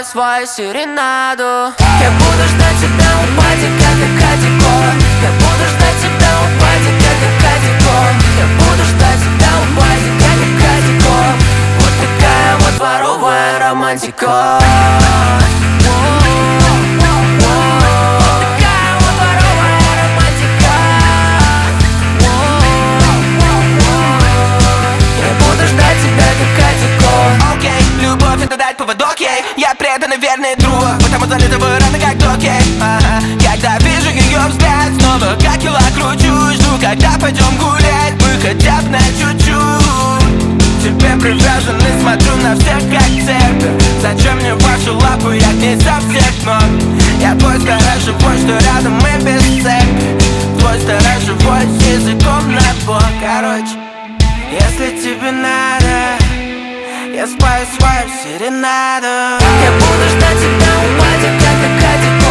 свою серенаду. Я буду ждать тебя у падика, как Катико. Я буду ждать тебя у падика, как Катико. Я буду ждать тебя у падика, как Катико. Вот такая вот дворовая романтика. Любовь — это дать поводок ей. Я преданный верный друг, потому залезаю рано как доки. Когда вижу ее взгляд, снова как кило кручу. Жду, когда пойдем гулять, мы хотя бы на чуть-чуть. Тебе привязан и смотрю на всех как цепь. Зачем мне ваши лапы, я к ней со всех ног. Я твой старый живой, что рядом мы без цепи. Твой старый живой с языком на бок. Короче, если тебе надо, я спою свою серенаду. Я буду ждать тебя у падика, как Катико.